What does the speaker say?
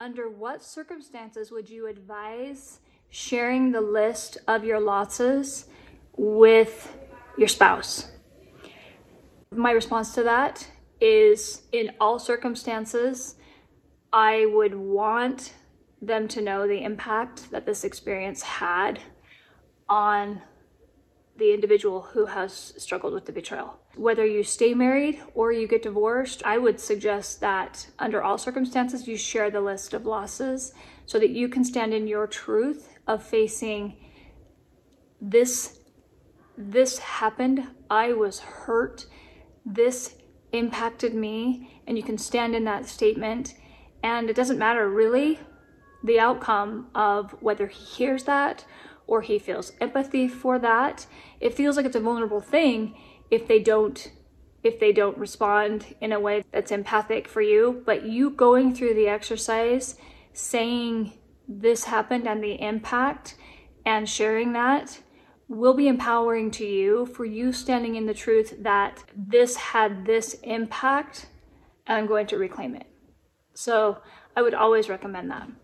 Under what circumstances would you advise sharing the list of your losses with your spouse? My response to that is, in all circumstances, I would want them to know the impact that this experience had on the individual who has struggled with the betrayal. Whether you stay married or you get divorced, I would suggest that under all circumstances, you share the list of losses so that you can stand in your truth of facing this happened, I was hurt, this impacted me, and you can stand in that statement. And it doesn't matter really the outcome of whether he hears that or he feels empathy for that. It feels like it's a vulnerable thing if they don't respond in a way that's empathic for you. But you going through the exercise, saying this happened and the impact, and sharing that will be empowering to you, for you standing in the truth that this had this impact and I'm going to reclaim it. So I would always recommend that.